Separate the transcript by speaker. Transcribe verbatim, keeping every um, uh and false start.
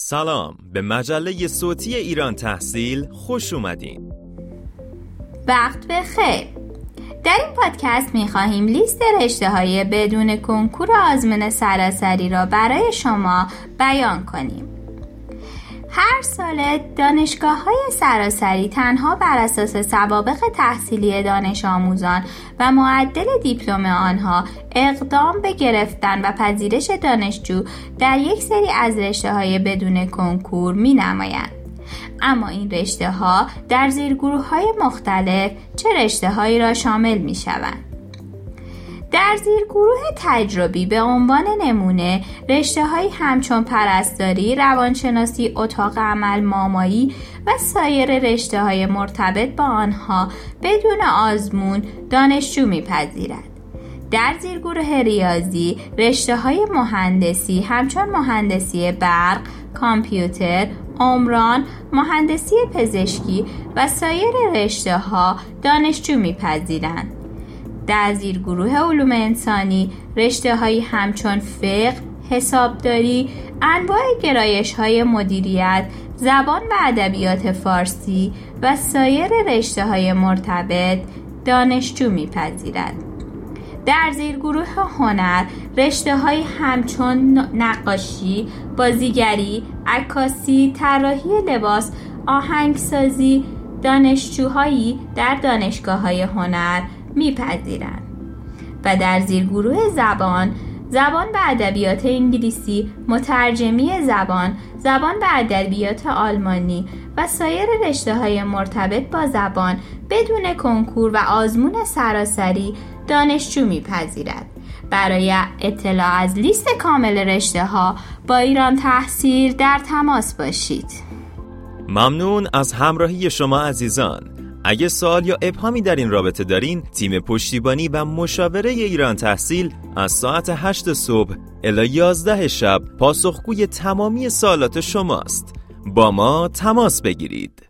Speaker 1: سلام، به مجله صوتی ایران تحصیل خوش اومدین.
Speaker 2: وقت بخیر. در این پادکست می‌خواهیم لیست رشته‌های بدون کنکور آزمون سراسری را برای شما بیان کنیم. هر سال دانشگاه‌های سراسری تنها بر اساس سوابق تحصیلی دانش آموزان و معدل دیپلم آنها اقدام به گرفتن و پذیرش دانشجو در یک سری از رشته‌های بدون کنکور می‌نمایند. اما این رشته‌ها در زیرگروه‌های مختلف چه رشته‌هایی را شامل می‌شوند؟ در زیرگروه تجربی به عنوان نمونه رشته‌هایی همچون پرستاری، روانشناسی، اتاق عمل، مامایی و سایر رشته‌های مرتبط با آنها بدون آزمون دانشجو می‌پذیرد. در زیرگروه ریاضی رشته‌های مهندسی همچون مهندسی برق، کامپیوتر، عمران، مهندسی پزشکی و سایر رشته‌ها دانشجو می‌پذیرند. در زیرگروه علوم انسانی رشته‌هایی همچون فقه، حسابداری، انواع گرایش‌های مدیریت، زبان و ادبیات فارسی و سایر رشته‌های مرتبط دانشجو می‌پذیرد. در زیرگروه هنر رشته‌هایی همچون نقاشی، بازیگری، عکاسی، طراحی لباس، آهنگسازی دانشجوهایی در دانشگاه‌های هنر می‌پذیرند. و در زیرگروه زبان، زبان و ادبیات انگلیسی، مترجمی زبان، زبان و ادبیات آلمانی و سایر رشته‌های مرتبط با زبان بدون کنکور و آزمون سراسری دانشجو می‌پذیرد. برای اطلاع از لیست کامل رشته‌ها با ایران تحصیل در تماس باشید.
Speaker 1: ممنون از همراهی شما عزیزان. اگه سوال یا ابهامی در این رابطه دارین، تیم پشتیبانی و مشاوره ایران تحصیل از ساعت هشت صبح الی یازده شب پاسخگوی تمامی سوالات شماست. با ما تماس بگیرید.